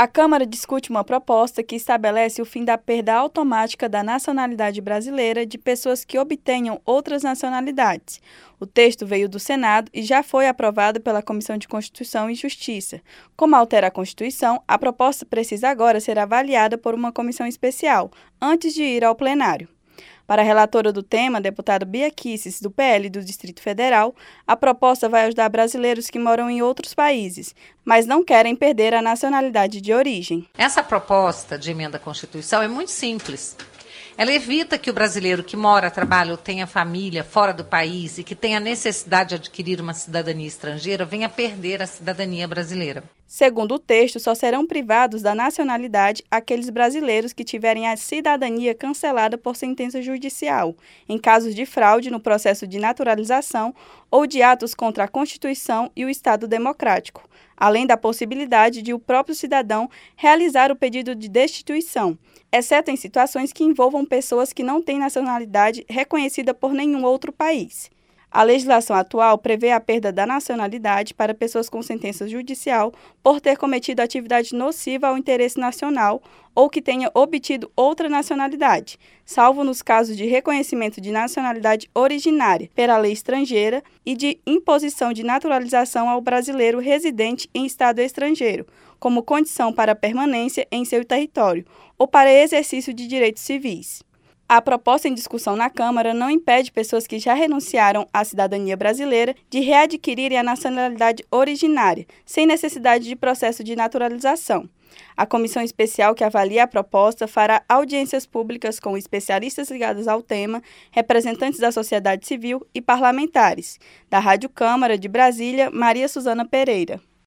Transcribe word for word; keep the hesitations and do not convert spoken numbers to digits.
A Câmara discute uma proposta que estabelece o fim da perda automática da nacionalidade brasileira de pessoas que obtenham outras nacionalidades. O texto veio do Senado e já foi aprovado pela Comissão de Constituição e Justiça. Como altera a Constituição, a proposta precisa agora ser avaliada por uma comissão especial, antes de ir ao plenário. Para a relatora do tema, deputada Bia Kicis, do P L do Distrito Federal, a proposta vai ajudar brasileiros que moram em outros países, mas não querem perder a nacionalidade de origem. Essa proposta de emenda à Constituição é muito simples. Ela evita que o brasileiro que mora, trabalha ou tenha família fora do país e que tenha necessidade de adquirir uma cidadania estrangeira venha perder a cidadania brasileira. Segundo o texto, só serão privados da nacionalidade aqueles brasileiros que tiverem a cidadania cancelada por sentença judicial, em casos de fraude no processo de naturalização ou de atos contra a Constituição e o Estado Democrático, além da possibilidade de o próprio cidadão realizar o pedido de destituição, exceto em situações que envolvam pessoas que não têm nacionalidade reconhecida por nenhum outro país. A legislação atual prevê a perda da nacionalidade para pessoas com sentença judicial por ter cometido atividade nociva ao interesse nacional ou que tenha obtido outra nacionalidade, salvo nos casos de reconhecimento de nacionalidade originária pela lei estrangeira e de imposição de naturalização ao brasileiro residente em estado estrangeiro, como condição para permanência em seu território ou para exercício de direitos civis. A proposta em discussão na Câmara não impede pessoas que já renunciaram à cidadania brasileira de readquirirem a nacionalidade originária, sem necessidade de processo de naturalização. A comissão especial que avalia a proposta fará audiências públicas com especialistas ligados ao tema, representantes da sociedade civil e parlamentares. Da Rádio Câmara de Brasília, Maria Suzana Pereira.